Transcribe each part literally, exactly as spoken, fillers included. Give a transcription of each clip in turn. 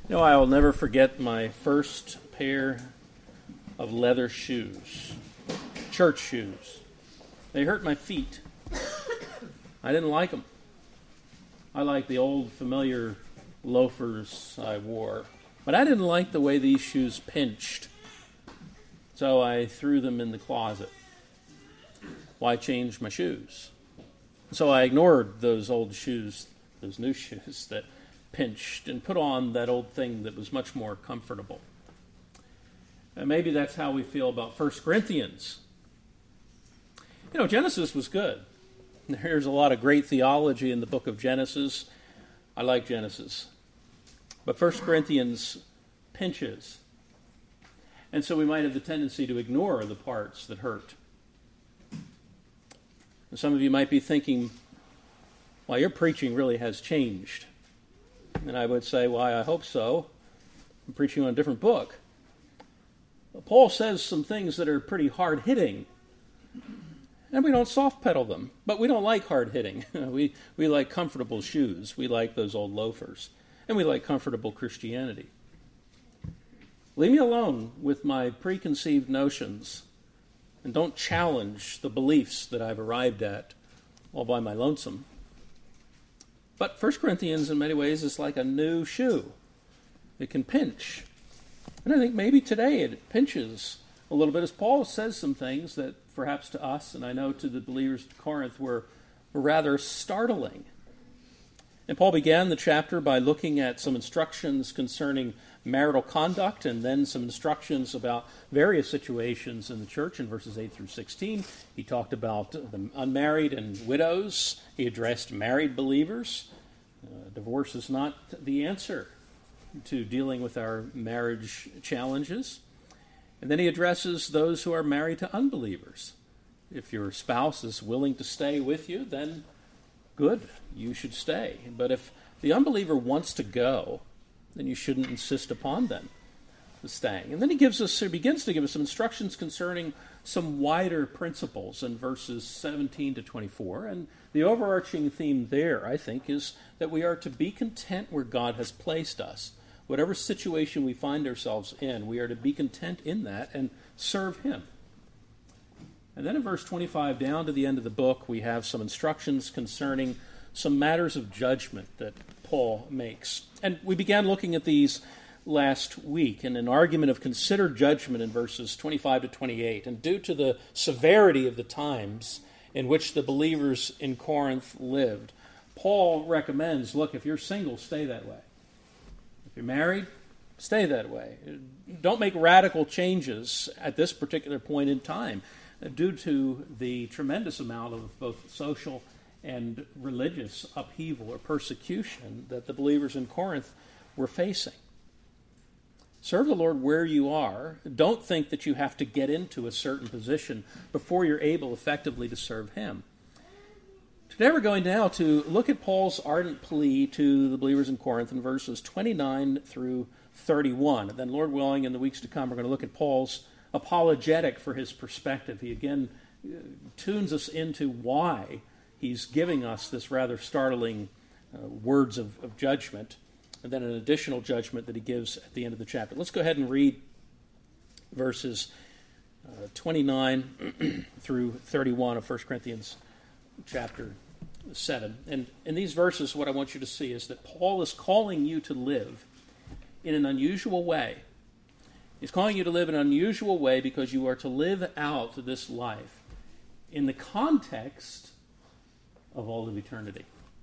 You know, I will never forget my first pair of leather shoes, church shoes. They hurt my feet. I didn't like them. I liked the old familiar loafers I wore, but I didn't like the way these shoes pinched. So I threw them in the closet. Why change my shoes? So I ignored those old shoes, those new shoes that pinched, and put on that old thing that was much more comfortable. And maybe that's how we feel about First Corinthians. You know, Genesis was good. There's a lot of great theology in the book of Genesis. I like Genesis. But First Corinthians pinches. And so we might have the tendency to ignore the parts that hurt. And some of you might be thinking, well, your preaching really has changed. And I would say, why, I hope so. I'm preaching on a different book. Paul says some things that are pretty hard-hitting. And we don't soft-pedal them. But we don't like hard-hitting. we, we like comfortable shoes. We like those old loafers. And we like comfortable Christianity. Leave me alone with my preconceived notions. And don't challenge the beliefs that I've arrived at all by my lonesome. But First Corinthians, in many ways, is like a new shoe. It can pinch. And I think maybe today it pinches a little bit, as Paul says some things that perhaps to us, and I know to the believers at Corinth, were, were rather startling. And Paul began the chapter by looking at some instructions concerning marital conduct, and then some instructions about various situations in the church in verses eight through sixteen. He talked about the unmarried and widows. He addressed married believers. Uh, divorce is not the answer to dealing with our marriage challenges. And then he addresses those who are married to unbelievers. If your spouse is willing to stay with you, then good, you should stay. But if the unbeliever wants to go, then you shouldn't insist upon them staying. And then he gives us, he begins to give us some instructions concerning some wider principles in verses seventeen to twenty-four. And the overarching theme there, I think, is that we are to be content where God has placed us. Whatever situation we find ourselves in, we are to be content in that and serve Him. And then in verse twenty-five, down to the end of the book, we have some instructions concerning some matters of judgment that Paul makes. And we began looking at these last week in an argument of considered judgment in verses twenty-five to twenty-eight. And due to the severity of the times in which the believers in Corinth lived, Paul recommends, look, if you're single, stay that way. If you're married, stay that way. Don't make radical changes at this particular point in time due to the tremendous amount of both social and religious upheaval or persecution that the believers in Corinth were facing. Serve the Lord where you are. Don't think that you have to get into a certain position before you're able effectively to serve Him. Today we're going now to look at Paul's ardent plea to the believers in Corinth in verses twenty-nine through thirty-one. And then, Lord willing, in the weeks to come, we're going to look at Paul's apologetic for his perspective. He again tunes us into why he's giving us this rather startling uh, words of, of judgment, and then an additional judgment that he gives at the end of the chapter. Let's go ahead and read verses uh, twenty-nine through thirty-one of First Corinthians chapter seven. And in these verses, what I want you to see is that Paul is calling you to live in an unusual way. He's calling you to live in an unusual way because you are to live out this life in the context of all of eternity.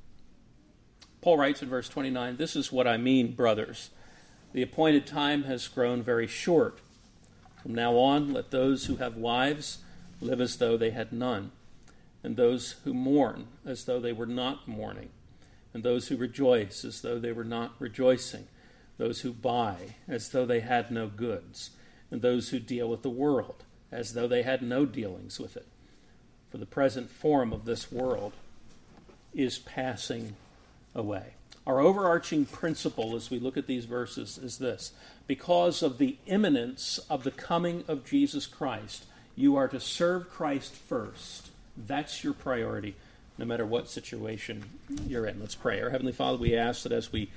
Paul writes in verse twenty-nine, "This is what I mean, brothers. The appointed time has grown very short. From now on, let those who have wives live as though they had none, and those who mourn as though they were not mourning, and those who rejoice as though they were not rejoicing, those who buy as though they had no goods, and those who deal with the world as though they had no dealings with it. For the present form of this world is passing away." Our overarching principle as we look at these verses is this: because of the imminence of the coming of Jesus Christ, you are to serve Christ first. That's your priority, no matter what situation you're in. Let's pray. Our Heavenly Father, we ask that as we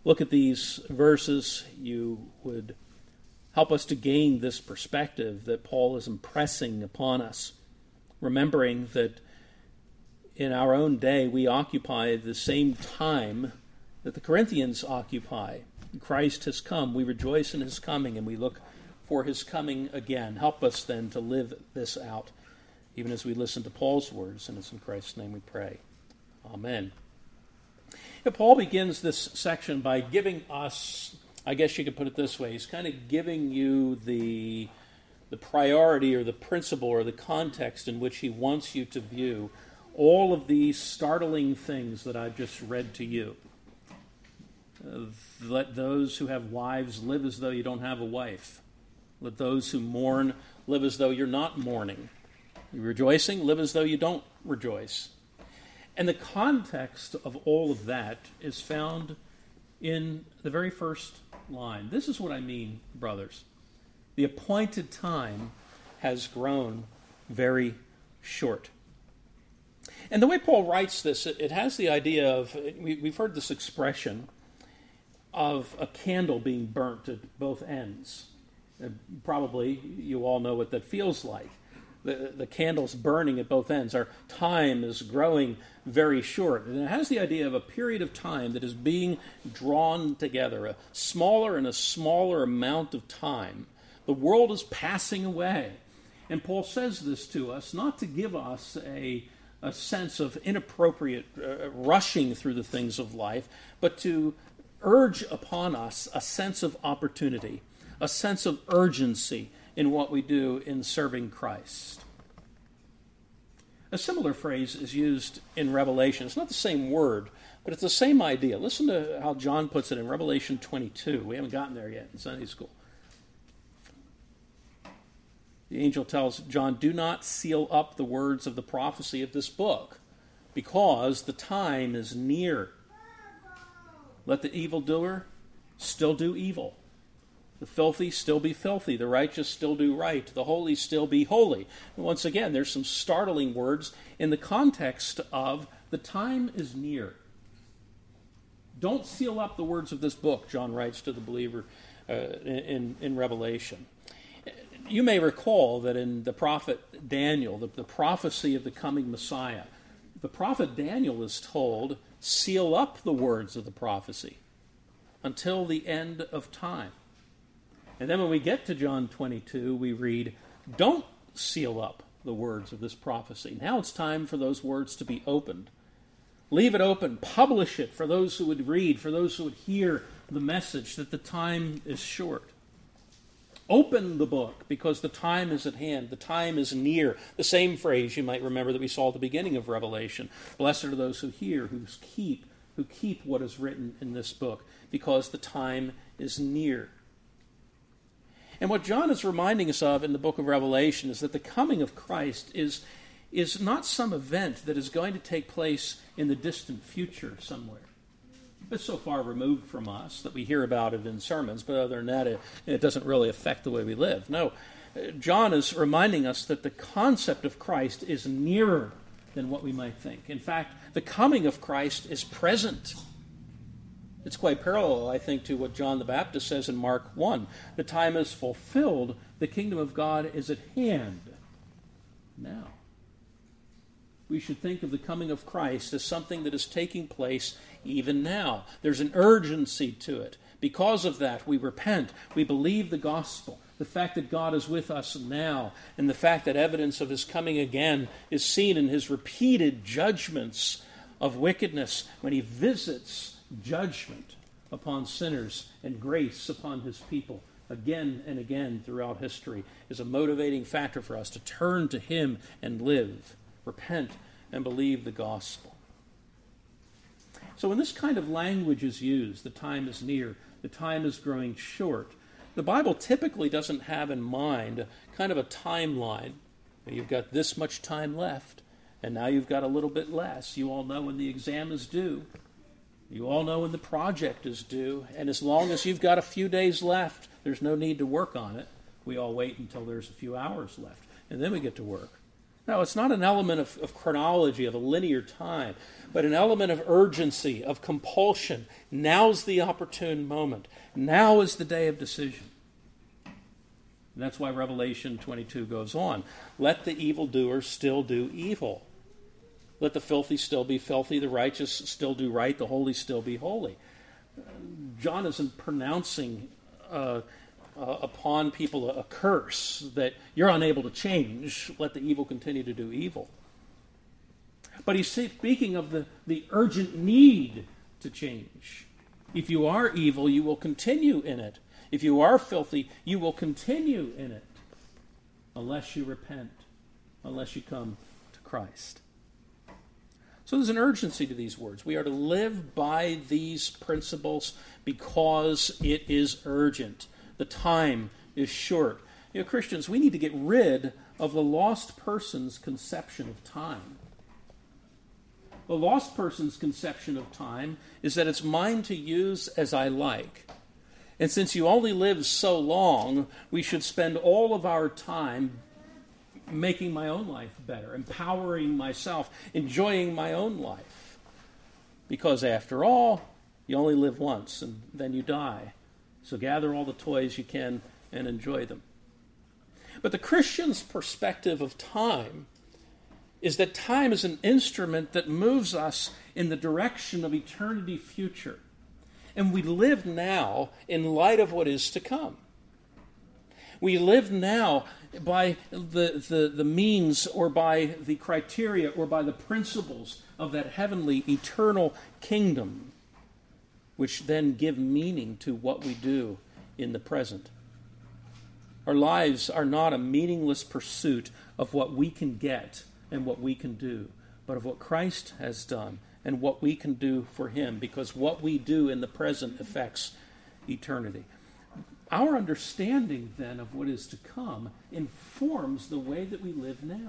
look at these verses, you would help us to gain this perspective that Paul is impressing upon us, remembering that in our own day we occupy the same time that the Corinthians occupy. Christ has come. We rejoice in his coming, and we look for his coming again. Help us then to live this out, even as we listen to Paul's words, and it's in Christ's name we pray. Amen. Now, Paul begins this section by giving us, I guess you could put it this way, he's kind of giving you the, the priority or the principle or the context in which he wants you to view all of these startling things that I've just read to you. Uh, let those who have wives live as though you don't have a wife. Let those who mourn live as though you're not mourning. You're rejoicing, live as though you don't rejoice. And the context of all of that is found in the very first line. This is what I mean, brothers. The appointed time has grown very short. And the way Paul writes this, it, it has the idea of, we, we've heard this expression of a candle being burnt at both ends. Uh, probably you all know what that feels like. The, the candle's burning at both ends. Our time is growing very short. And it has the idea of a period of time that is being drawn together, a smaller and a smaller amount of time. The world is passing away. And Paul says this to us, not to give us a, a sense of inappropriate uh, rushing through the things of life, but to urge upon us a sense of opportunity, a sense of urgency in what we do in serving Christ. A similar phrase is used in Revelation. It's not the same word, but it's the same idea. Listen to how John puts it in Revelation twenty-two. We haven't gotten there yet in Sunday school. The angel tells John, "Do not seal up the words of the prophecy of this book, because the time is near. Let the evildoer still do evil. The filthy still be filthy. The righteous still do right. The holy still be holy." And once again, there's some startling words in the context of the time is near. Don't seal up the words of this book, John writes to the believer uh, in, in Revelation. You may recall that in the prophet Daniel, the, the prophecy of the coming Messiah, the prophet Daniel is told, seal up the words of the prophecy until the end of time. And then when we get to John twenty-two, we read, don't seal up the words of this prophecy. Now it's time for those words to be opened. Leave it open. Publish it for those who would read, for those who would hear the message that the time is short. Open the book because the time is at hand. The time is near. The same phrase you might remember that we saw at the beginning of Revelation. Blessed are those who hear, who keep, who keep what is written in this book because the time is near. And what John is reminding us of in the book of Revelation is that the coming of Christ is, is not some event that is going to take place in the distant future somewhere. It's so far removed from us that we hear about it in sermons, but other than that, it, it doesn't really affect the way we live. No, John is reminding us that the concept of Christ is nearer than what we might think. In fact, the coming of Christ is present. It's quite parallel, I think, to what John the Baptist says in Mark one. The time is fulfilled. The kingdom of God is at hand now. We should think of the coming of Christ as something that is taking place even now. There's an urgency to it. Because of that, we repent. We believe the gospel. The fact that God is with us now, and the fact that evidence of his coming again is seen in his repeated judgments of wickedness when he visits judgment upon sinners and grace upon his people again and again throughout history is a motivating factor for us to turn to him and live, repent, and believe the gospel. So when this kind of language is used, the time is near, the time is growing short, the Bible typically doesn't have in mind kind of a timeline. You've got this much time left, and now you've got a little bit less. You all know when the exam is due. You all know when the project is due, and as long as you've got a few days left, there's no need to work on it. We all wait until there's a few hours left, and then we get to work. No, it's not an element of, of chronology, of a linear time, but an element of urgency, of compulsion. Now's the opportune moment. Now is the day of decision. And that's why Revelation twenty-two goes on. Let the evildoer still do evil. Let the filthy still be filthy, the righteous still do right, the holy still be holy. John isn't pronouncing uh, uh, upon people a, a curse that you're unable to change. Let the evil continue to do evil. But he's speaking of the, the urgent need to change. If you are evil, you will continue in it. If you are filthy, you will continue in it. Unless you repent, unless you come to Christ. So there's an urgency to these words. We are to live by these principles because it is urgent. The time is short. You know, Christians, we need to get rid of the lost person's conception of time. The lost person's conception of time is that it's mine to use as I like. And since you only live so long, we should spend all of our time making my own life better, empowering myself, enjoying my own life. Because after all, you only live once and then you die. So gather all the toys you can and enjoy them. But the Christian's perspective of time is that time is an instrument that moves us in the direction of eternity future. And we live now in light of what is to come. We live now by the, the, the means or by the criteria or by the principles of that heavenly, eternal kingdom, which then give meaning to what we do in the present. Our lives are not a meaningless pursuit of what we can get and what we can do, but of what Christ has done and what we can do for him, because what we do in the present affects eternity. Our understanding, then, of what is to come informs the way that we live now.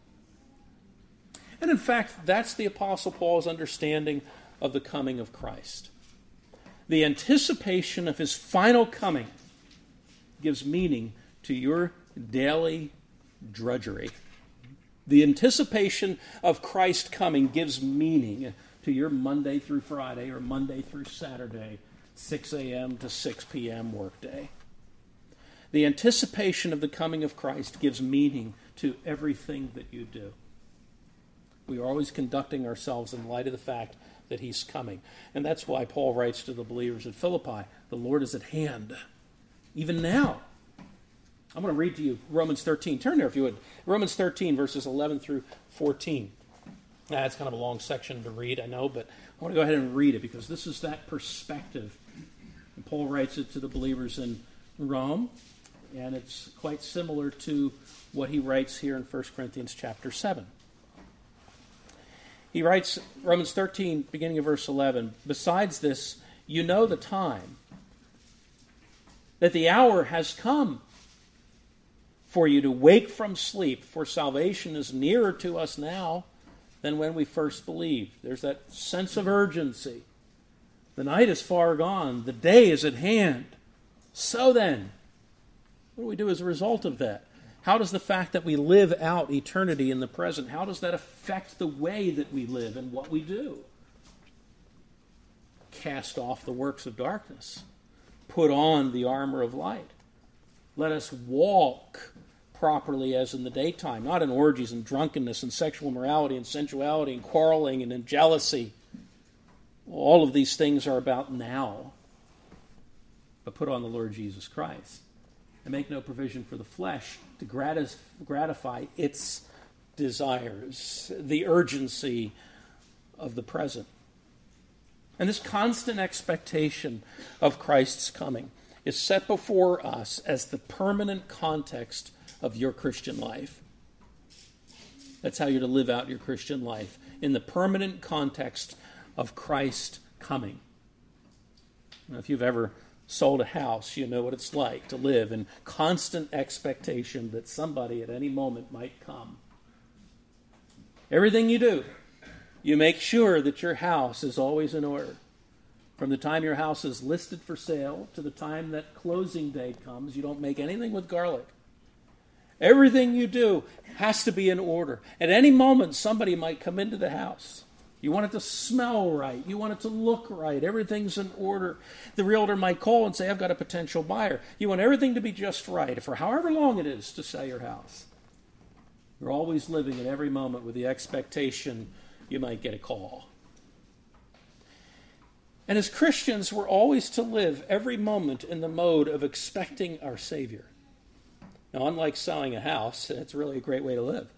And in fact, that's the Apostle Paul's understanding of the coming of Christ. The anticipation of his final coming gives meaning to your daily drudgery. The anticipation of Christ coming gives meaning to your Monday through Friday or Monday through Saturday, six a.m. to six p.m. workday. The anticipation of the coming of Christ gives meaning to everything that you do. We are always conducting ourselves in light of the fact that he's coming. And that's why Paul writes to the believers at Philippi, the Lord is at hand, even now. I'm going to read to you Romans thirteen. Turn there if you would. Romans thirteen, verses eleven through fourteen. That's kind of a long section to read, I know, but I want to go ahead and read it because this is that perspective. And Paul writes it to the believers in Rome, and it's quite similar to what he writes here in First Corinthians chapter seven. He writes, Romans thirteen, beginning of verse eleven, "Besides this, you know the time, that the hour has come for you to wake from sleep, for salvation is nearer to us now than when we first believed." There's that sense of urgency. The night is far gone. The day is at hand. So then, what do we do as a result of that? How does the fact that we live out eternity in the present, how does that affect the way that we live and what we do? Cast off the works of darkness. Put on the armor of light. Let us walk properly as in the daytime, not in orgies and drunkenness and sexual immorality and sensuality and quarreling and in jealousy. All of these things are about now. But put on the Lord Jesus Christ. And make no provision for the flesh to gratis- gratify its desires, the urgency of the present. And this constant expectation of Christ's coming is set before us as the permanent context of your Christian life. That's how you're to live out your Christian life, in the permanent context of Christ coming. Now, if you've ever sold a house, you know what it's like to live in constant expectation that somebody at any moment might come. Everything you do, you make sure that your house is always in order. From the time your house is listed for sale to the time that closing day comes, you don't make anything with garlic. Everything you do has to be in order. At any moment, somebody might come into the house. You want it to smell right. You want it to look right. Everything's in order. The realtor might call and say, I've got a potential buyer. You want everything to be just right for however long it is to sell your house. You're always living at every moment with the expectation you might get a call. And as Christians, we're always to live every moment in the mode of expecting our Savior. Now, unlike selling a house, it's really a great way to live.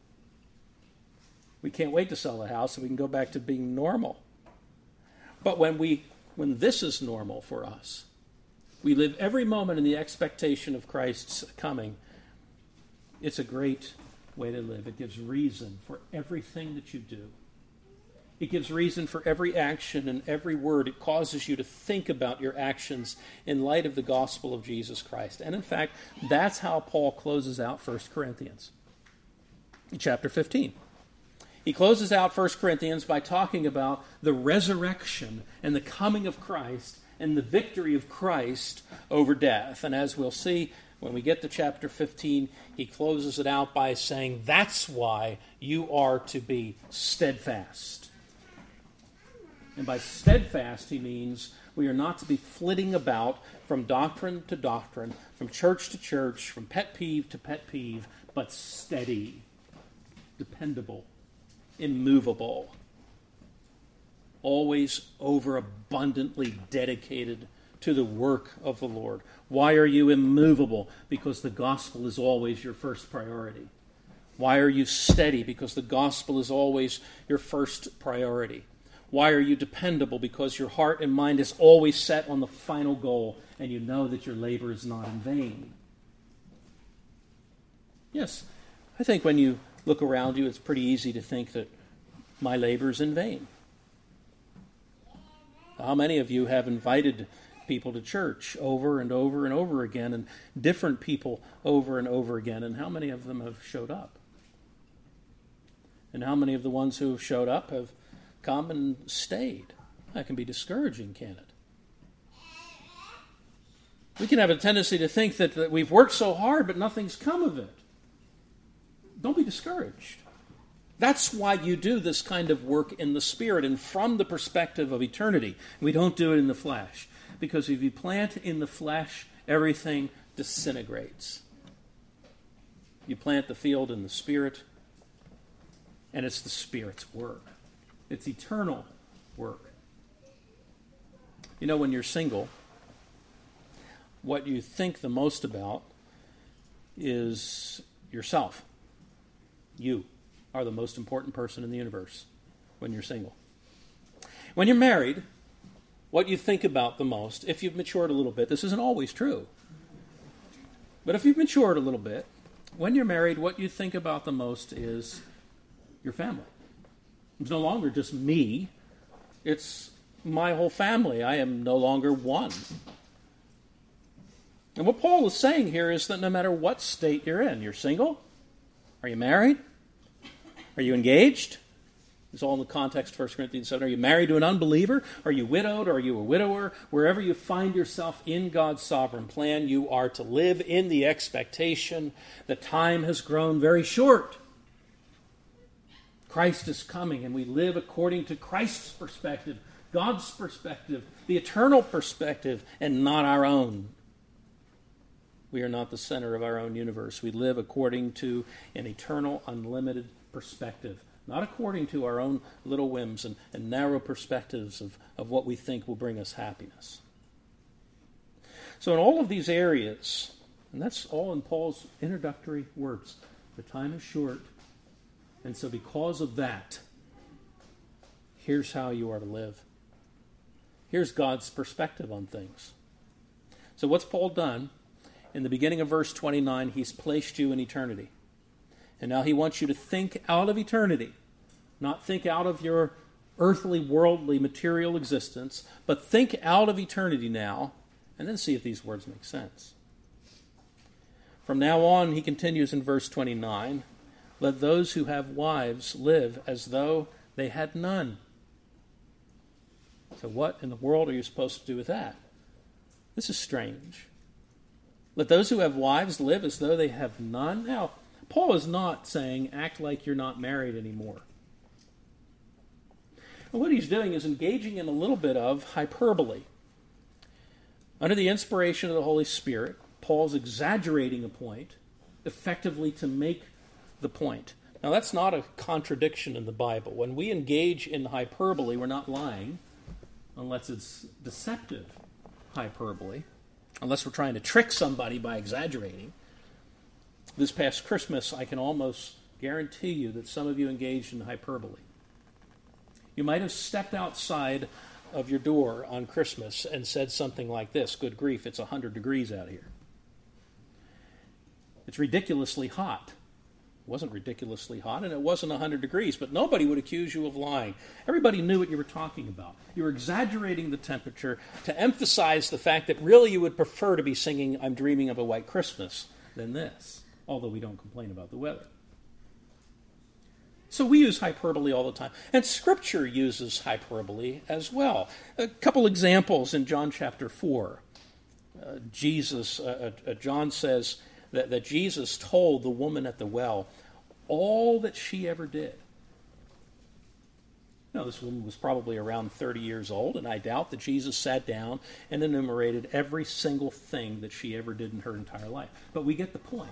We can't wait to sell the house so we can go back to being normal. But when we, when this is normal for us, we live every moment in the expectation of Christ's coming. It's a great way to live. It gives reason for everything that you do. It gives reason for every action and every word. It causes you to think about your actions in light of the gospel of Jesus Christ. And in fact, that's how Paul closes out First Corinthians. In chapter fifteen. He closes out First Corinthians by talking about the resurrection and the coming of Christ and the victory of Christ over death. And as we'll see when we get to chapter fifteen, he closes it out by saying, that's why you are to be steadfast. And by steadfast, he means we are not to be flitting about from doctrine to doctrine, from church to church, from pet peeve to pet peeve, but steady, dependable, immovable, always overabundantly dedicated to the work of the Lord. Why are you immovable? Because the gospel is always your first priority. Why are you steady? Because the gospel is always your first priority. Why are you dependable? Because your heart and mind is always set on the final goal, and you know that your labor is not in vain. Yes, I think when you look around you, it's pretty easy to think that my labor is in vain. How many of you have invited people to church over and over and over again, and different people over and over again, and how many of them have showed up? And how many of the ones who have showed up have come and stayed? That can be discouraging, can't it? We can have a tendency to think that, that we've worked so hard, but nothing's come of it. Don't be discouraged. That's why you do this kind of work in the Spirit and from the perspective of eternity. We don't do it in the flesh. Because if you plant in the flesh, everything disintegrates. You plant the field in the Spirit, and it's the Spirit's work. It's eternal work. You know, when you're single, what you think the most about is yourself. You are the most important person in the universe when you're single. When you're married, what you think about the most, if you've matured a little bit, this isn't always true, but if you've matured a little bit, when you're married, what you think about the most is your family. It's no longer just me. It's my whole family. I am no longer one. And what Paul is saying here is that no matter what state you're in, you're single, are you married, are you engaged? It's all in the context of First Corinthians seven. Are you married to an unbeliever? Are you widowed? Are you a widower? Wherever you find yourself in God's sovereign plan, you are to live in the expectation that time has grown very short. Christ is coming, and we live according to Christ's perspective, God's perspective, the eternal perspective, and not our own. We are not the center of our own universe. We live according to an eternal, unlimited perspective, not according to our own little whims and, and narrow perspectives of, of what we think will bring us happiness. So in all of these areas, and that's all in Paul's introductory words, the time is short. And so because of that, here's how you are to live. Here's God's perspective on things. So what's Paul done? In the beginning of verse twenty-nine, he's placed you in eternity. And now he wants you to think out of eternity. Not think out of your earthly, worldly, material existence, but think out of eternity now, and then see if these words make sense. From now on, he continues in verse twenty-nine, let those who have wives live as though they had none. So what in the world are you supposed to do with that? This is strange. Let those who have wives live as though they have none. Now, Paul is not saying act like you're not married anymore. And what he's doing is engaging in a little bit of hyperbole. Under the inspiration of the Holy Spirit, Paul's exaggerating a point effectively to make the point. Now, that's not a contradiction in the Bible. When we engage in hyperbole, we're not lying, unless it's deceptive hyperbole, unless we're trying to trick somebody by exaggerating. This past Christmas, I can almost guarantee you that some of you engaged in hyperbole. You might have stepped outside of your door on Christmas and said something like this: good grief, it's one hundred degrees out here. It's ridiculously hot. It wasn't ridiculously hot, and it wasn't one hundred degrees, but nobody would accuse you of lying. Everybody knew what you were talking about. You were exaggerating the temperature to emphasize the fact that really you would prefer to be singing "I'm Dreaming of a White Christmas" than this, although we don't complain about the weather. So we use hyperbole all the time. And Scripture uses hyperbole as well. A couple examples in John chapter four. Uh, Jesus, uh, uh, John says that, that Jesus told the woman at the well all that she ever did. Now, this woman was probably around thirty years old, and I doubt that Jesus sat down and enumerated every single thing that she ever did in her entire life. But we get the point.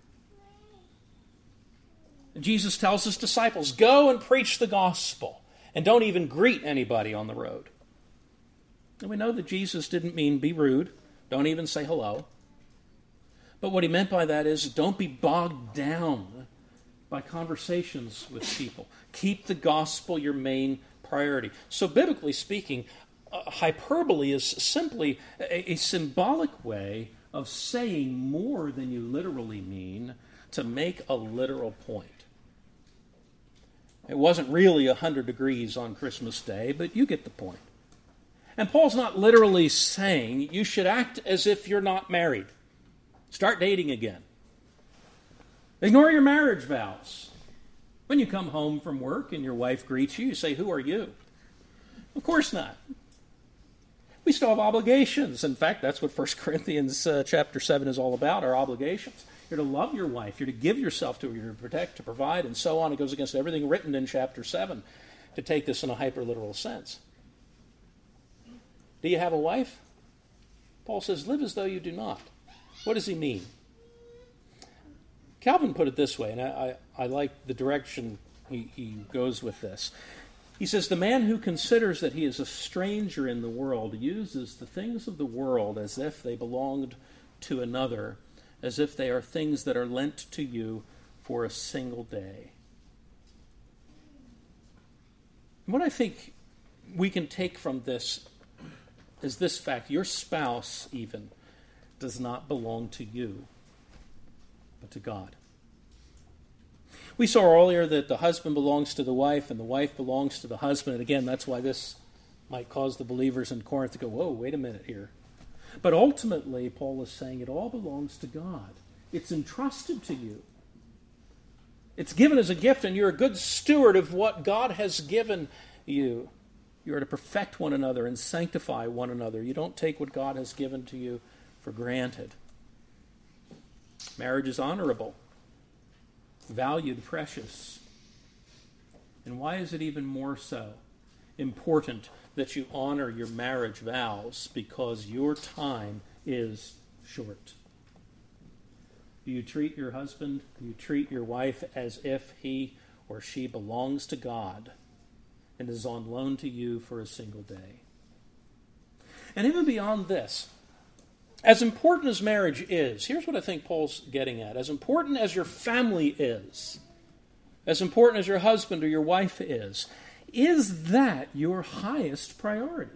Jesus tells his disciples, go and preach the gospel, and don't even greet anybody on the road. And we know that Jesus didn't mean be rude, don't even say hello. But what he meant by that is don't be bogged down by conversations with people. Keep the gospel your main priority. So biblically speaking, uh, hyperbole is simply a, a symbolic way of saying more than you literally mean to make a literal point. It wasn't really one hundred degrees on Christmas Day, but you get the point. And Paul's not literally saying you should act as if you're not married. Start dating again. Ignore your marriage vows. When you come home from work and your wife greets you, you say, who are you? Of course not. We still have obligations. In fact, that's what First Corinthians uh, chapter seven is all about, our obligations. You're to love your wife. You're to give yourself to her. You're to protect, to provide, and so on. It goes against everything written in chapter seven to take this in a hyperliteral sense. Do you have a wife? Paul says, live as though you do not. What does he mean? Calvin put it this way, and I, I, I like the direction he, he goes with this. He says, the man who considers that he is a stranger in the world uses the things of the world as if they belonged to another, as if they are things that are lent to you for a single day. And what I think we can take from this is this fact: your spouse even does not belong to you, but to God. We saw earlier that the husband belongs to the wife and the wife belongs to the husband. And again, that's why this might cause the believers in Corinth to go, whoa, wait a minute here. But ultimately, Paul is saying it all belongs to God. It's entrusted to you. It's given as a gift, and you're a good steward of what God has given you. You are to perfect one another and sanctify one another. You don't take what God has given to you for granted. Marriage is honorable, valued, precious. And why is it even more so important that you honor your marriage vows? Because your time is short. Do you treat your husband, do you treat your wife as if he or she belongs to God and is on loan to you for a single day? And even beyond this, as important as marriage is, here's what I think Paul's getting at. As important as your family is, as important as your husband or your wife is, is that your highest priority?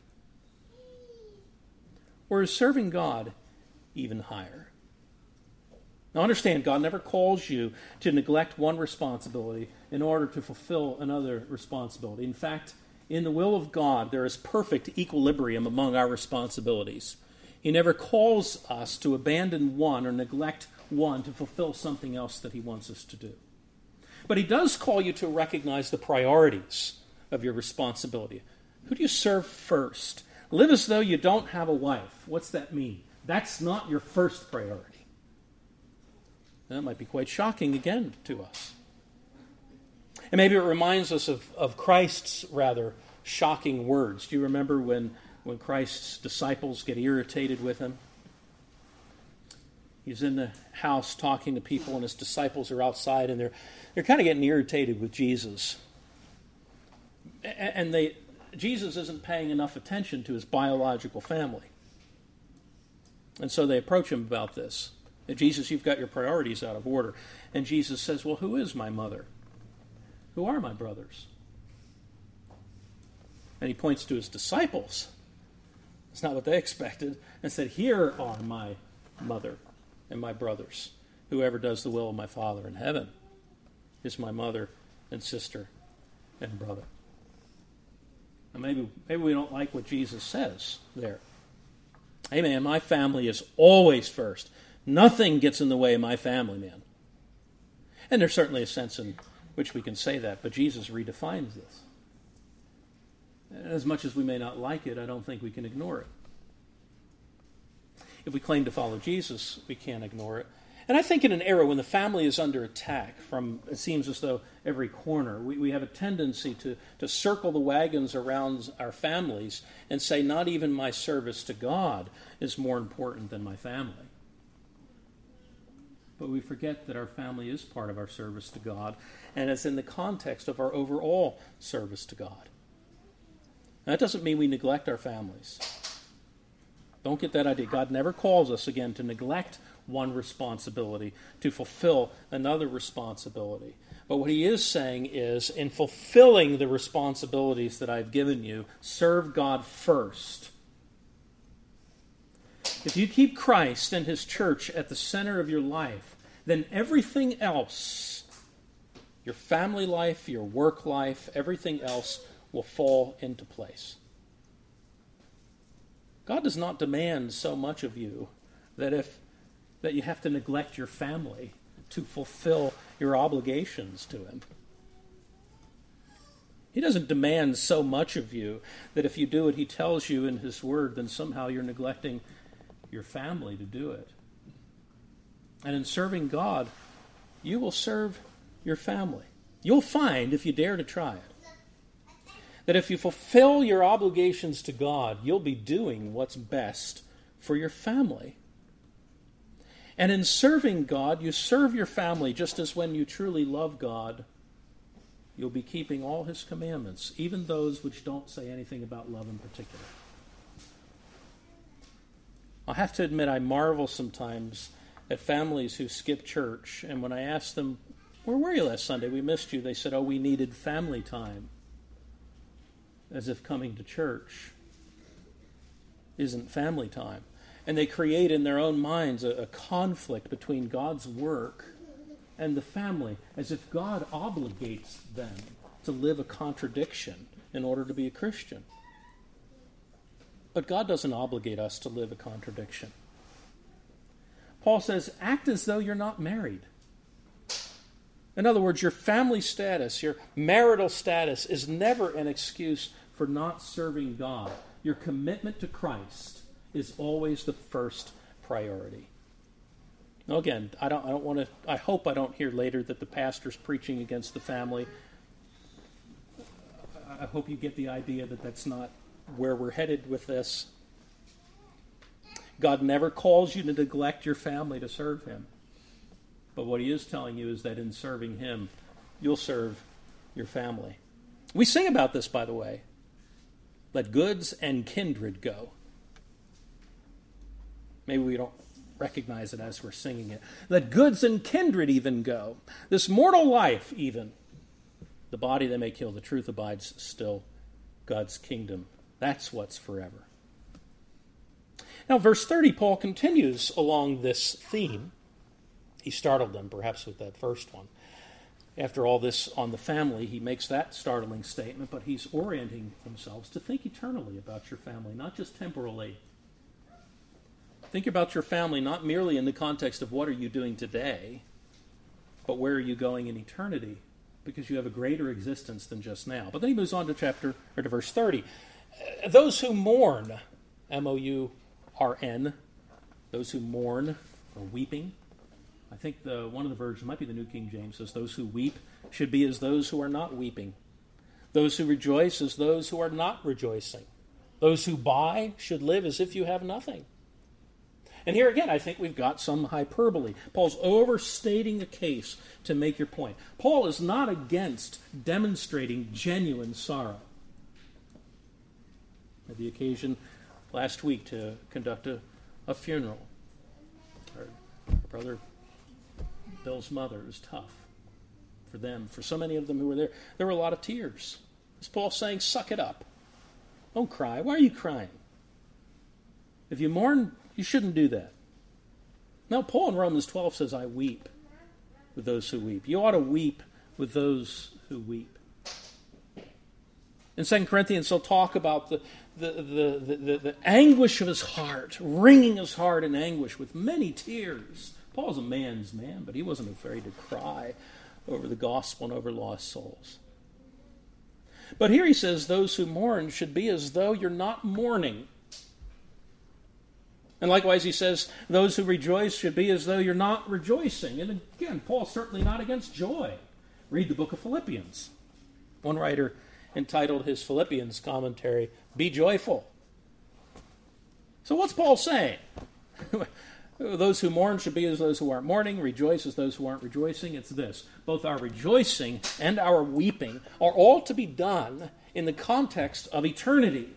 Or is serving God even higher? Now understand, God never calls you to neglect one responsibility in order to fulfill another responsibility. In fact, in the will of God, there is perfect equilibrium among our responsibilities. He never calls us to abandon one or neglect one to fulfill something else that he wants us to do. But he does call you to recognize the priorities of your responsibility. Who do you serve first? Live as though you don't have a wife. What's that mean? That's not your first priority. And that might be quite shocking again to us. And maybe it reminds us of, of Christ's rather shocking words. Do you remember when, when Christ's disciples get irritated with him? He's in the house talking to people, and his disciples are outside, and they're they're kind of getting irritated with Jesus. And they Jesus isn't paying enough attention to his biological family. And so they approach him about this. Jesus, you've got your priorities out of order. And Jesus says, well, who is my mother? Who are my brothers? And he points to his disciples. It's not what they expected. And said, here are my mother and my brothers. Whoever does the will of my Father in heaven is my mother and sister and brother. And maybe, maybe we don't like what Jesus says there. Hey, man, my family is always first. Nothing gets in the way of my family, man. And there's certainly a sense in which we can say that, but Jesus redefines this. And as much as we may not like it, I don't think we can ignore it. If we claim to follow Jesus, we can't ignore it. And I think in an era when the family is under attack from, it seems as though, every corner, we, we have a tendency to, to circle the wagons around our families and say, not even my service to God is more important than my family. But we forget that our family is part of our service to God, and it's in the context of our overall service to God. Now, that doesn't mean we neglect our families. Don't get that idea. God never calls us, again, to neglect one responsibility, to fulfill another responsibility. But what he is saying is, in fulfilling the responsibilities that I've given you, serve God first. If you keep Christ and his church at the center of your life, then everything else, your family life, your work life, everything else will fall into place. God does not demand so much of you that if that you have to neglect your family to fulfill your obligations to him. He doesn't demand so much of you that if you do what he tells you in his word, then somehow you're neglecting your family to do it. And in serving God, you will serve your family. You'll find, if you dare to try it, that if you fulfill your obligations to God, you'll be doing what's best for your family. And in serving God, you serve your family just as when you truly love God, you'll be keeping all his commandments, even those which don't say anything about love in particular. I have to admit, I marvel sometimes at families who skip church, and when I ask them, where were you last Sunday? We missed you. They said, oh, we needed family time. As if coming to church isn't family time. And they create in their own minds a, a conflict between God's work and the family, as if God obligates them to live a contradiction in order to be a Christian. But God doesn't obligate us to live a contradiction. Paul says, act as though you're not married. In other words, your family status, your marital status is never an excuse for not serving God. Your commitment to Christ is always the first priority. Now again, I don't I don't want to I hope I don't hear later that the pastor's preaching against the family. I hope you get the idea that that's not where we're headed with this. God never calls you to neglect your family to serve him. But what he is telling you is that in serving him, you'll serve your family. We sing about this, by the way. Let goods and kindred go. Maybe we don't recognize it as we're singing it. Let goods and kindred even go. This mortal life even. The body that may kill, the truth abides still. God's kingdom. That's what's forever. Now, verse thirty, Paul continues along this theme. He startled them, perhaps, with that first one. After all this on the family, he makes that startling statement, but he's orienting themselves to think eternally about your family, not just temporally. Think about your family not merely in the context of what are you doing today, but where are you going in eternity, because you have a greater existence than just now. But then he moves on to chapter or to verse thirty. Those who mourn, M O U R N, Those who mourn are weeping. I think the one of the versions, might be the New King James, says those who weep should be as those who are not weeping. Those who rejoice as those who are not rejoicing. Those who buy should live as if you have nothing. And here again, I think we've got some hyperbole. Paul's overstating the case to make your point. Paul is not against demonstrating genuine sorrow. I had the occasion last week to conduct a, a funeral. Our brother Bill's mother. It was tough for them, for so many of them who were there. There were a lot of tears. Is Paul saying, suck it up? Don't cry. Why are you crying? If you mourn, you shouldn't do that. Now, Paul in Romans twelve says, I weep with those who weep. You ought to weep with those who weep. In Second Corinthians, he'll talk about the, the, the, the, the, the anguish of his heart, wringing his heart in anguish with many tears. Paul's a man's man, but he wasn't afraid to cry over the gospel and over lost souls. But here he says, those who mourn should be as though you're not mourning. And likewise, he says, those who rejoice should be as though you're not rejoicing. And again, Paul's certainly not against joy. Read the book of Philippians. One writer entitled his Philippians commentary, Be Joyful. So what's Paul saying? Those who mourn should be as those who aren't mourning, rejoice as those who aren't rejoicing. It's this. Both our rejoicing and our weeping are all to be done in the context of eternity.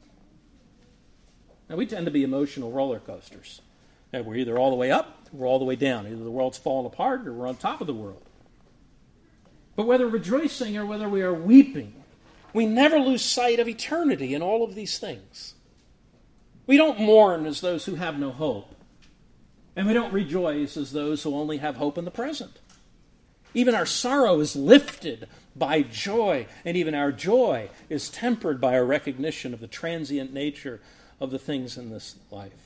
Now, we tend to be emotional roller coasters. And we're either all the way up or we're all the way down. Either the world's falling apart or we're on top of the world. But whether rejoicing or whether we are weeping, we never lose sight of eternity in all of these things. We don't mourn as those who have no hope. And we don't rejoice as those who only have hope in the present. Even our sorrow is lifted by joy, and even our joy is tempered by a recognition of the transient nature of the things in this life.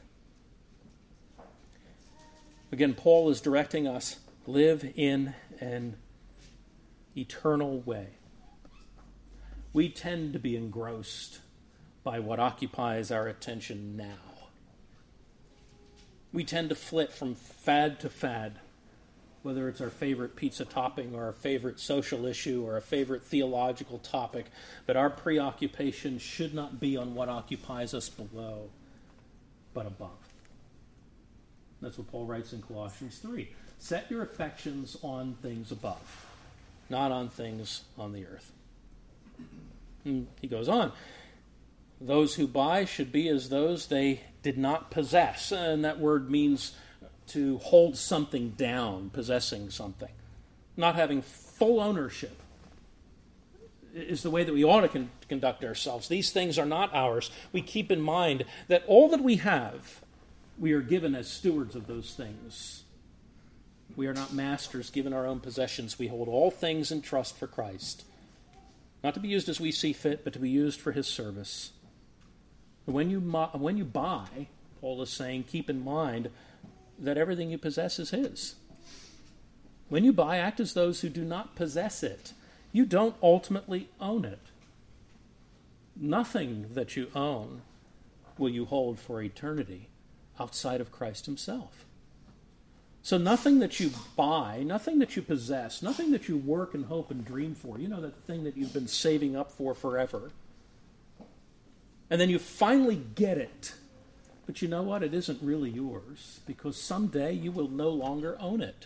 Again, Paul is directing us, live in an eternal way. We tend to be engrossed by what occupies our attention now. We tend to flit from fad to fad, whether it's our favorite pizza topping or our favorite social issue or a favorite theological topic, but our preoccupation should not be on what occupies us below, but above. That's what Paul writes in Colossians three. Set your affections on things above, not on things on the earth. And he goes on. Those who buy should be as those they did not possess. And that word means to hold something down, possessing something. Not having full ownership is the way that we ought to con- conduct ourselves. These things are not ours. We keep in mind that all that we have, we are given as stewards of those things. We are not masters given our own possessions. We hold all things in trust for Christ. Not to be used as we see fit, but to be used for his service. When you when you buy, Paul is saying, keep in mind that everything you possess is his. When you buy, act as those who do not possess it. You don't ultimately own it. Nothing that you own will you hold for eternity outside of Christ himself. So nothing that you buy, nothing that you possess, nothing that you work and hope and dream for, you know, that thing that you've been saving up for forever, and then you finally get it. But you know what? It isn't really yours, because someday you will no longer own it.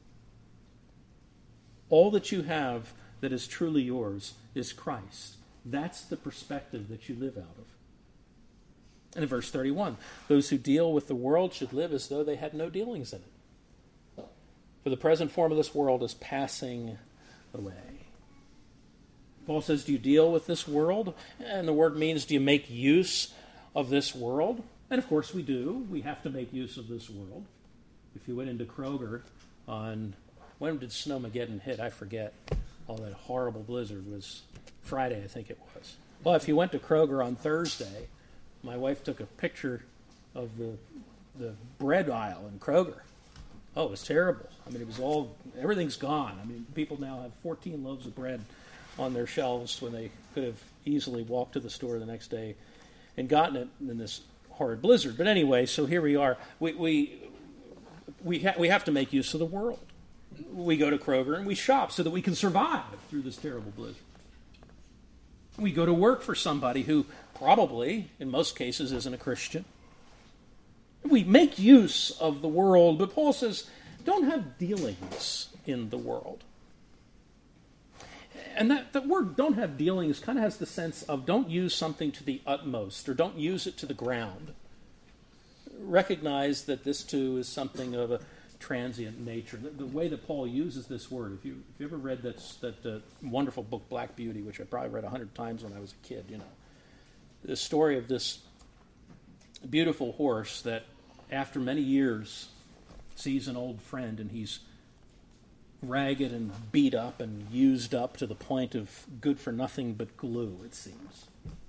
All that you have that is truly yours is Christ. That's the perspective that you live out of. And in verse thirty-one, those who deal with the world should live as though they had no dealings in it. For the present form of this world is passing away. Paul says, do you deal with this world? And the word means, do you make use of this world? And of course we do. We have to make use of this world. If you went into Kroger on, when did Snowmageddon hit? I forget. Oh, that horrible blizzard was Friday, I think it was. Well, if you went to Kroger on Thursday, my wife took a picture of the the bread aisle in Kroger. Oh, it was terrible. I mean, it was all, everything's gone. I mean, people now have fourteen loaves of bread on their shelves when they could have easily walked to the store the next day and gotten it in this horrid blizzard. But anyway, so here we are. We we we, ha- we have to make use of the world. We go to Kroger and we shop so that we can survive through this terrible blizzard. We go to work for somebody who probably, in most cases, isn't a Christian. We make use of the world, but Paul says, don't have dealings in the world. And that, that word, don't have dealings, kind of has the sense of don't use something to the utmost, or don't use it to the ground. Recognize that this, too, is something of a transient nature. The, the way that Paul uses this word, if you, if you ever read that, that uh, wonderful book, Black Beauty, which I probably read a hundred times when I was a kid, you know, the story of this beautiful horse that, after many years, sees an old friend, and he's ragged and beat up and used up to the point of good for nothing but glue, it seems.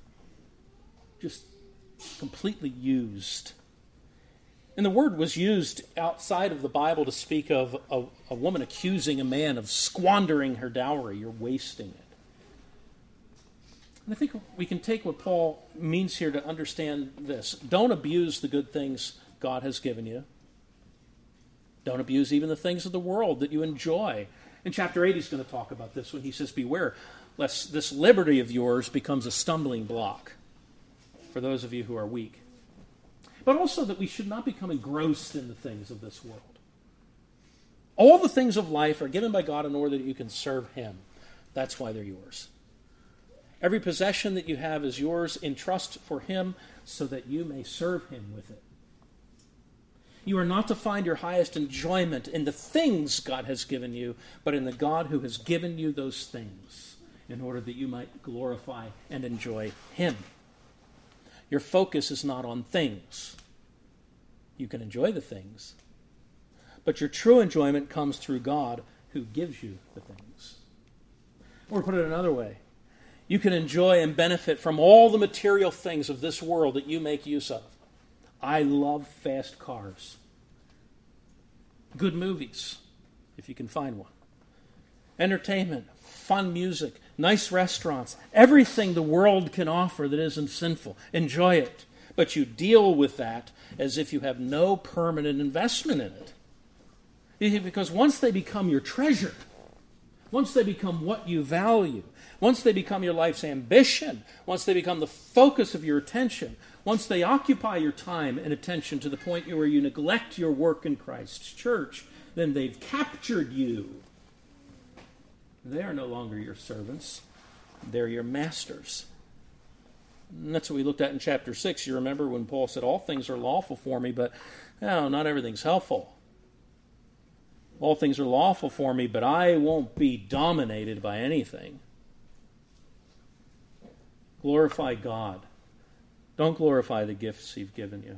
Just completely used. And the word was used outside of the Bible to speak of a, a woman accusing a man of squandering her dowry or wasting it. And I think we can take what Paul means here to understand this. Don't abuse the good things God has given you. Don't abuse even the things of the world that you enjoy. In chapter eight, he's going to talk about this when he says, beware, lest this liberty of yours becomes a stumbling block for those of you who are weak. But also that we should not become engrossed in the things of this world. All the things of life are given by God in order that you can serve Him. That's why they're yours. Every possession that you have is yours in trust for Him so that you may serve Him with it. You are not to find your highest enjoyment in the things God has given you, but in the God who has given you those things in order that you might glorify and enjoy Him. Your focus is not on things. You can enjoy the things, but your true enjoyment comes through God who gives you the things. Or to put it another way, you can enjoy and benefit from all the material things of this world that you make use of. I love fast cars. Good movies, if you can find one. Entertainment, fun music, nice restaurants, everything the world can offer that isn't sinful. Enjoy it. But you deal with that as if you have no permanent investment in it. Because once they become your treasure, once they become what you value, once they become your life's ambition, once they become the focus of your attention, once they occupy your time and attention to the point where you neglect your work in Christ's church, then they've captured you. They are no longer your servants. They're your masters. And that's what we looked at in chapter six. You remember when Paul said, all things are lawful for me, but no, not everything's helpful. All things are lawful for me, but I won't be dominated by anything. Glorify God. Don't glorify the gifts He's given you.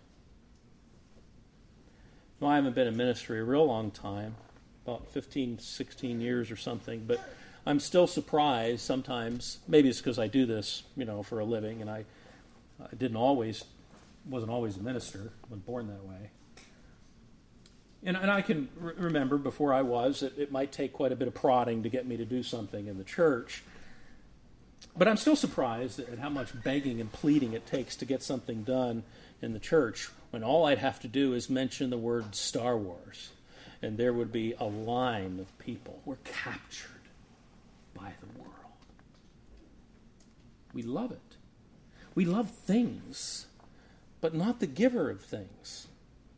Well, I haven't been in ministry a real long time, about fifteen, sixteen years or something, but I'm still surprised sometimes. Maybe it's because I do this, you know, for a living, and I, I didn't always, wasn't always a minister, wasn't born that way. And, and I can re- remember before I was, it, it might take quite a bit of prodding to get me to do something in the church. But I'm still surprised at how much begging and pleading it takes to get something done in the church when all I'd have to do is mention the word Star Wars, and there would be a line of people. We're captured by the world. We love it. We love things, but not the giver of things.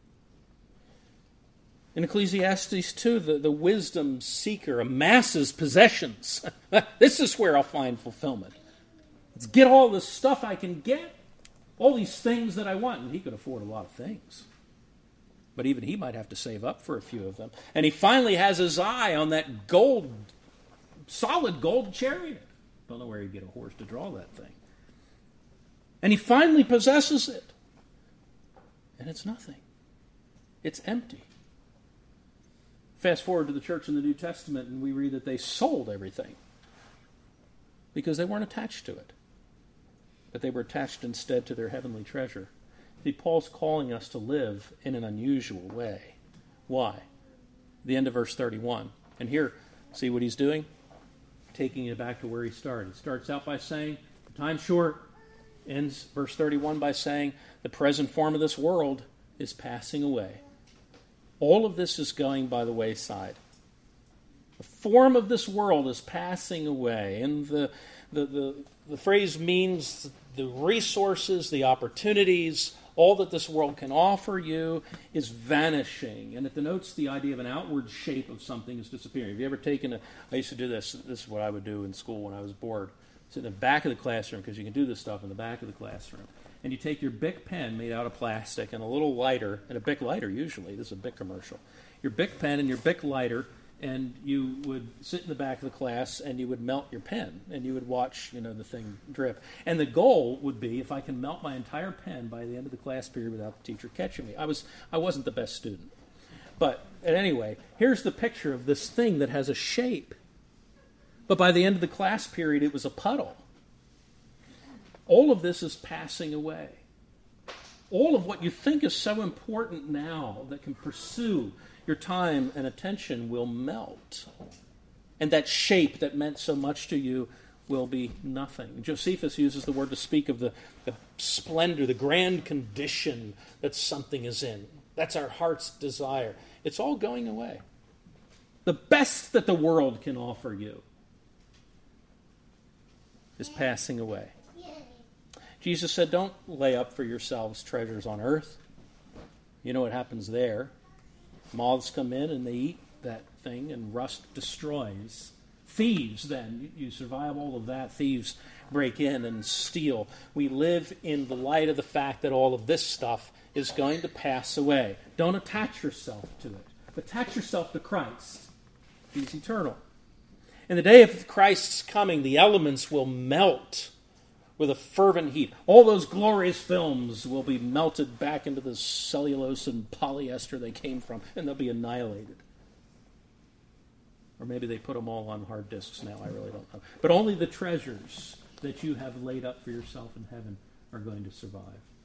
In Ecclesiastes two, the, the wisdom seeker amasses possessions. This is where I'll find fulfillment. Let's get all the stuff I can get, all these things that I want. And he could afford a lot of things. But even he might have to save up for a few of them. And he finally has his eye on that gold, solid gold chariot. Don't know where he'd get a horse to draw that thing. And he finally possesses it. And it's nothing. It's empty. Fast forward to the church in the New Testament, and we read that they sold everything because they weren't attached to it, but they were attached instead to their heavenly treasure. See, Paul's calling us to live in an unusual way. Why? The end of verse thirty-one. And here, see what he's doing? Taking it back to where he started. He starts out by saying, the time's short. ends verse thirty-one by saying, the present form of this world is passing away. All of this is going by the wayside. The form of this world is passing away. And the, the, the, the phrase means the resources, the opportunities, all that this world can offer you is vanishing. And it denotes the idea of an outward shape of something is disappearing. Have you ever taken a... I used to do this. This is what I would do in school when I was bored. Sit in the back of the classroom, because you can do this stuff in the back of the classroom. And you take your Bic pen made out of plastic and a little lighter, and a Bic lighter usually. This is a Bic commercial. Your Bic pen and your Bic lighter, and you would sit in the back of the class and you would melt your pen, and you would watch, you know, the thing drip. And the goal would be, if I can melt my entire pen by the end of the class period without the teacher catching me. I was I wasn't the best student. But anyway, here's the picture of this thing that has a shape. But by the end of the class period, it was a puddle. All of this is passing away. All of what you think is so important now that can pursue your time and attention will melt. And that shape that meant so much to you will be nothing. Josephus uses the word to speak of the, the splendor, the grand condition that something is in. That's our heart's desire. It's all going away. The best that the world can offer you is passing away. Jesus said, don't lay up for yourselves treasures on earth. You know what happens there. Moths come in and they eat that thing, and rust destroys. Thieves, then, you survive all of that. Thieves break in and steal. We live in the light of the fact that all of this stuff is going to pass away. Don't attach yourself to it. Attach yourself to Christ. He's eternal. In the day of Christ's coming, the elements will melt with a fervent heat. All those glorious films will be melted back into the cellulose and polyester they came from, and they'll be annihilated. Or maybe they put them all on hard disks now, I really don't know. But only the treasures that you have laid up for yourself in heaven are going to survive.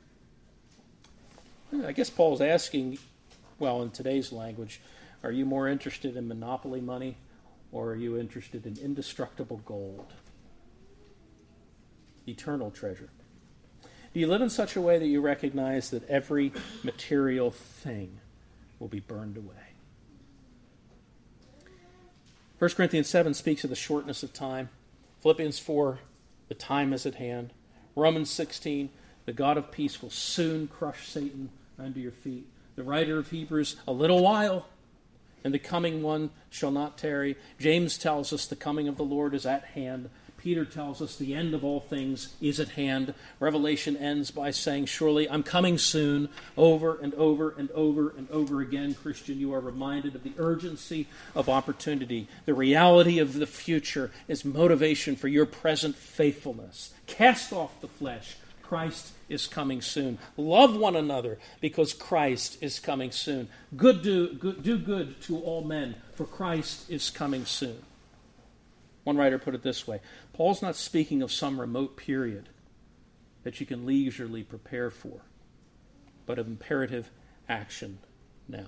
I guess Paul's asking, well, in today's language, are you more interested in monopoly money, or are you interested in indestructible gold? Eternal treasure. Do you live in such a way that you recognize that every material thing will be burned away? First Corinthians seven speaks of the shortness of time. Philippians four, the time is at hand. Romans sixteen, the God of peace will soon crush Satan under your feet. The writer of Hebrews, a little while, and the coming one shall not tarry. James tells us the coming of the Lord is at hand. Peter tells us the end of all things is at hand. Revelation ends by saying, surely I'm coming soon. Over and over and over and over again, Christian, you are reminded of the urgency of opportunity. The reality of the future is motivation for your present faithfulness. Cast off the flesh. Christ is coming soon. Love one another because Christ is coming soon. Good do, good, do good to all men, for Christ is coming soon. One writer put it this way: Paul's not speaking of some remote period that you can leisurely prepare for, but of imperative action now.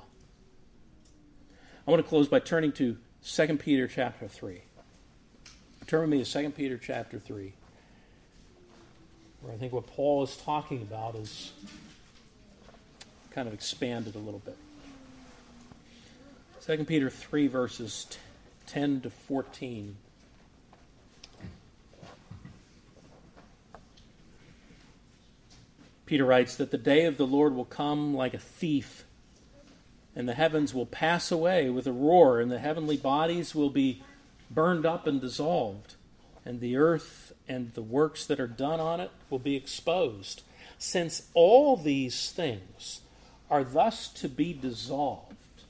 I want to close by turning to Second Peter chapter three. Turn with me to Second Peter chapter three, where I think what Paul is talking about is kind of expanded a little bit. Second Peter three, verses ten to fourteen. Peter writes that the day of the Lord will come like a thief, and the heavens will pass away with a roar, and the heavenly bodies will be burned up and dissolved, and the earth and the works that are done on it will be exposed. Since all these things are thus to be dissolved.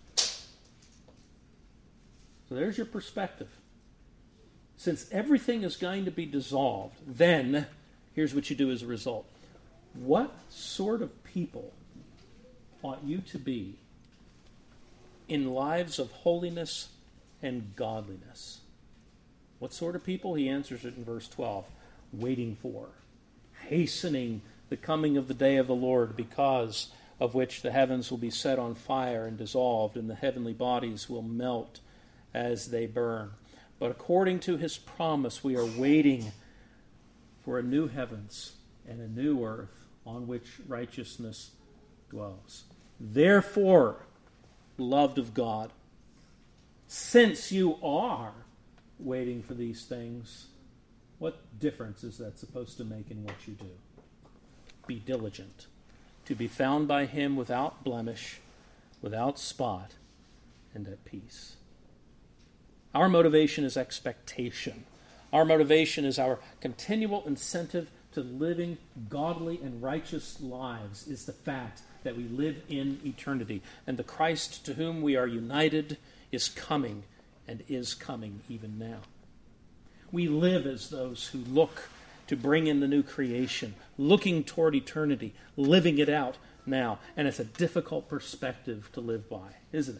So there's your perspective. Since everything is going to be dissolved, then here's what you do as a result. What sort of people ought you to be in lives of holiness and godliness? What sort of people? He answers it in verse twelve. Waiting for, hastening the coming of the day of the Lord, because of which the heavens will be set on fire and dissolved, and the heavenly bodies will melt as they burn. But according to his promise, we are waiting for a new heavens and a new earth on which righteousness dwells. Therefore, loved of God, since you are waiting for these things, what difference is that supposed to make in what you do? Be diligent to be found by him without blemish, without spot, and at peace. Our motivation is expectation. Our motivation is our continual incentive to living godly and righteous lives is the fact that we live in eternity. And the Christ to whom we are united is coming and is coming even now. We live as those who look to bring in the new creation, looking toward eternity, living it out now. And it's a difficult perspective to live by, isn't it?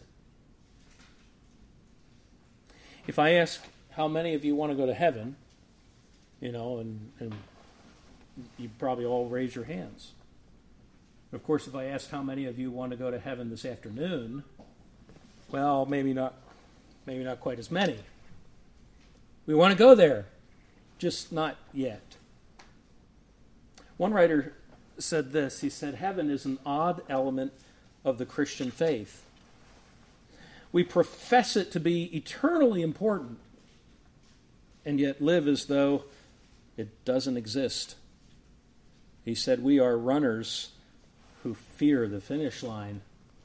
If I ask how many of you want to go to heaven, you know, and, and you probably all raise your hands. Of course, if I ask how many of you want to go to heaven this afternoon, well, maybe not, maybe not quite as many. We want to go there, just not yet. One writer said this. He said, heaven is an odd element of the Christian faith. We profess it to be eternally important, and yet live as though it doesn't exist. He said, we are runners who fear the finish line.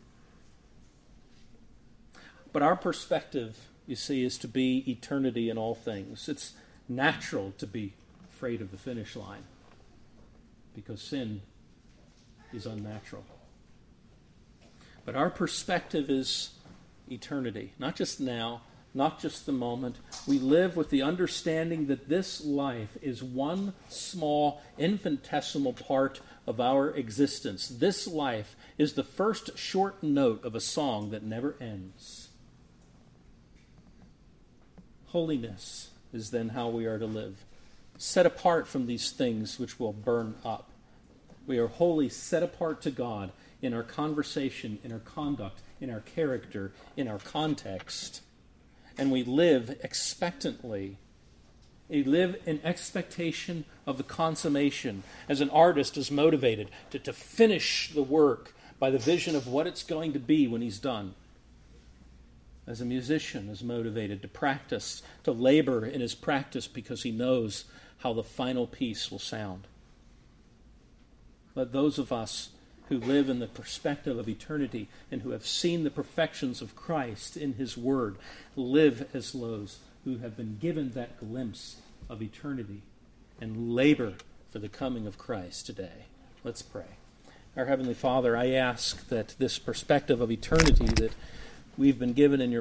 But our perspective, you see, is to be eternity in all things. It's natural to be afraid of the finish line because sin is unnatural. But our perspective is eternity, not just now, not just the moment. We live with the understanding that this life is one small, infinitesimal part of our existence. This life is the first short note of a song that never ends. Holiness is then how we are to live, set apart from these things which will burn up. We are wholly set apart to God in our conversation, in our conduct, in our character, in our context. And we live expectantly. We live in expectation of the consummation, as an artist is motivated to, to finish the work by the vision of what it's going to be when he's done. As a musician is motivated to practice, to labor in his practice because he knows how the final piece will sound. Let those of us who live in the perspective of eternity and who have seen the perfections of Christ in his word live as those who have been given that glimpse of eternity and labor for the coming of Christ today. Let's pray. Our Heavenly Father, I ask that this perspective of eternity that we've been given in your